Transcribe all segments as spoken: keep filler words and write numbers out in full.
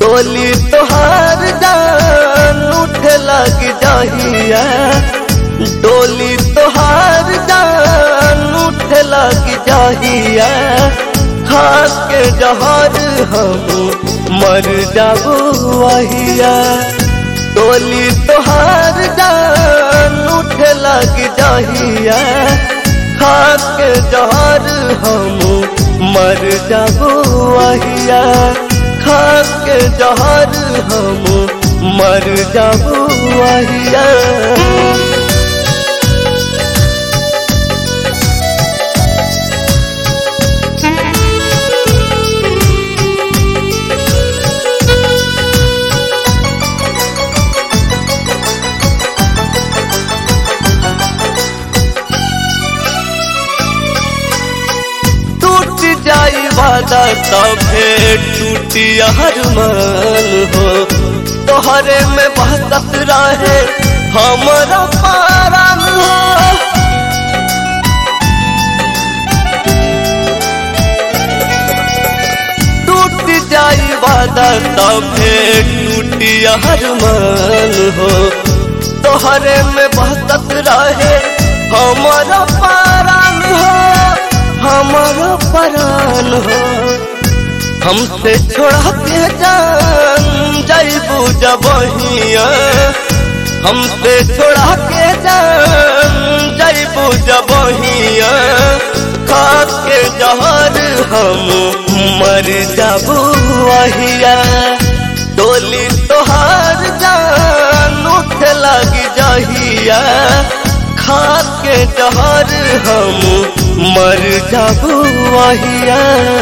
डोली तोहार जान उठे लग जाहिया, डोली तोहार जान उठे लग जाहिया, खास के जहर हम मर जाबू वहिया। डोली तोहार जान उठे लग जाहिया, खास के जहर हम मर जाबू वहिया, खास के जहर हम मर जाबू वहिया। जाई वादा तबे टूटी हर मन हो, तोहरे में बहसत रहे हमारा पारान हो। टूट जाई वादा तबे टूटी हर मन हो, तोहरे में बहसत रहे हमारा पारान हो, हमारा परान हो। हमसे छोड़ा के जान जाइबू जबहिया, हमसे छोड़ा के जान जाइबू जबहिया, खा के जहर हम मर जाबू वहिया। डोली तोहार जान उठ लग जाहिया, खा के जहर हम मर जाबू वहिया।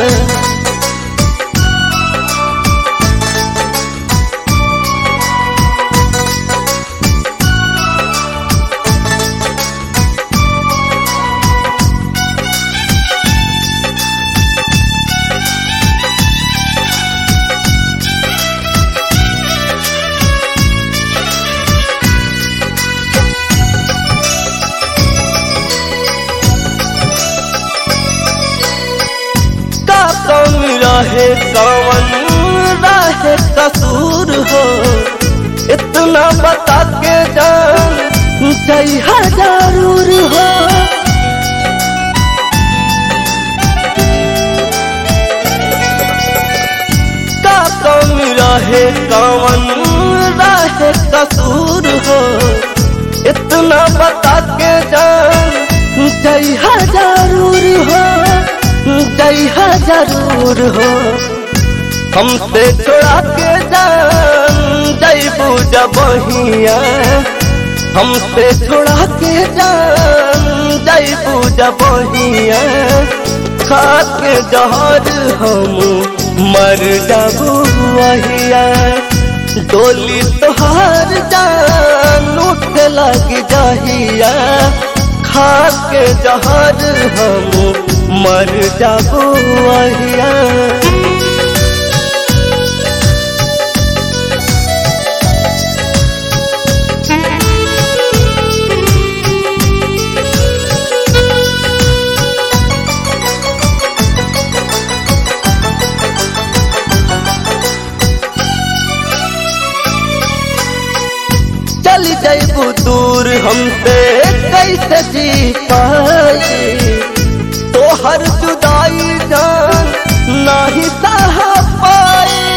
रहे कवन रहे कसूर हो, इतना बता के जान जइहा जरूर हो। का कमी रहे कवन रहे कसूर हो, इतना बता के जान जइहा जरूर हो, जइहा जरूर हो। हमसे छोड़ा के जान जाइबू जबहिया, हमसे छोड़ा के जान जाइबू जबहिया, खा के जहर हम मर जाबू वहिया। डोली तोहार जान उठ लग जाहिया, खा के जहर हम मर जाबू वहिया। चली जाइबू दूर हमसे कैसे जी पाई, तोहर जुदाई जान नाही सह पाई।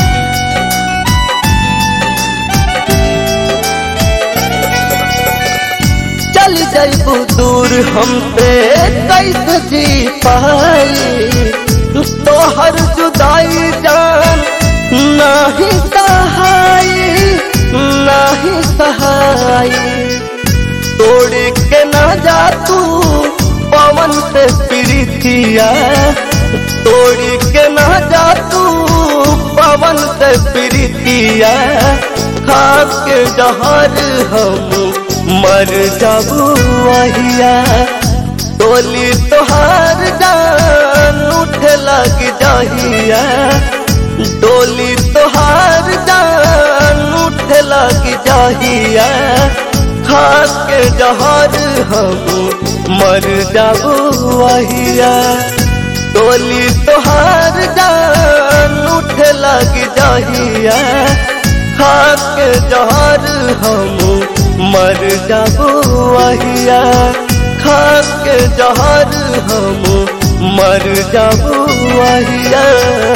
चली जाइबू दूर हमसे कैसे जी पाई, तोहर जुदाई जान नाही सहाई, नाही सहाय। तोड़ के ना जा तू पवन से प्रीतिया, तोड़ के ना जा तू पवन से प्रीतिया, खा के जहर हम मर जाबू वहिया। डोली तोहार जान उठ लग जाहिया, डोली तोहार जान उठ लग जाहिया, खा के जहर हम मर जाबू वहिया। डोली तोहार जान उठे लग जहिया खाके जहर हम मर जाबू वहिया खाके जहर हम मर जाबू वहिया।